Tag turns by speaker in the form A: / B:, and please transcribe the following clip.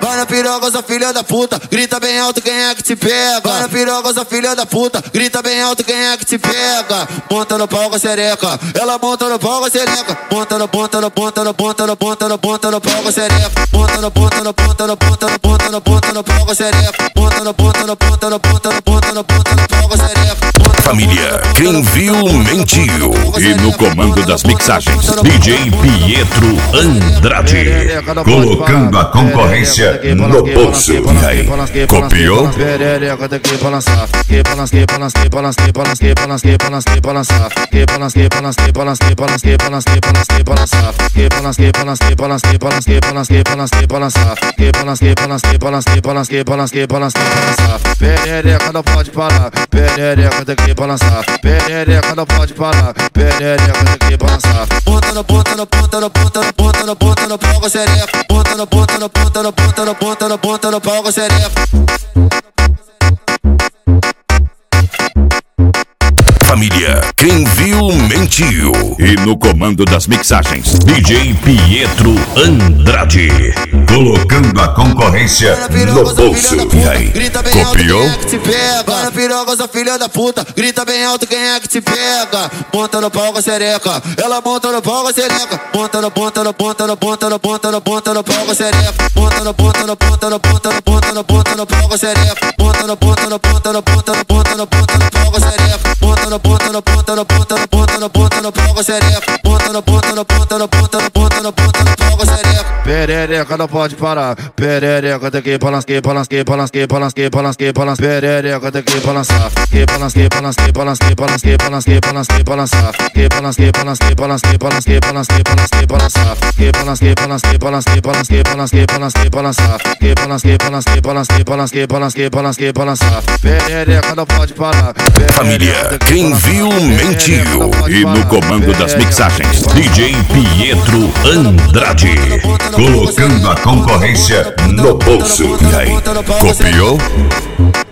A: Vai na piroca, sua filha da puta, grita bem alto quem é que te pega. Vai na piroca, sua filha da puta, grita bem alto quem é que te pega. Monta no pau com a xereca, ela monta no pau com a xereca. Monta no pau com a xereca. Monta no pau com a xereca. Monta no pau com a xereca.
B: Família, quem viu mentiu. E no comando das mixagens, DJ Pietro Andrade, colocando a concorrência no bolso. E aí, copiou?
A: Perereca tem que balançar, que balança, perereca não pode parar, perereca tem que balançar, perereca não pode parar, perereca tem que balançar. Ponta no pau com a xereca, ponta no pau com a xereca.
B: Família, quem viu mentiu. E no comando das mixagens, DJ Pietro Andrade, colocando a concorrência no bolso. E aí, copiou?
A: Vai na piroca, sua filha da puta, grita bem alto quem é que te pega. Monta no pau com a xereca, ela monta no pau com a xereca. Monta no pau com a xereca. Monta no pau com a xereca. Monta no pau com a xereca. Monta no pau com a xereca. Monta no pau com a xereca. Perereca não pode parar, perereca tem que balançar, perereca tem que balançar, perereca não pode parar.
B: Família, quem viu mentiu. E no comando das mixagens, DJ Pietro Andrade, colocando a concorrência no bolso. E aí, copiou?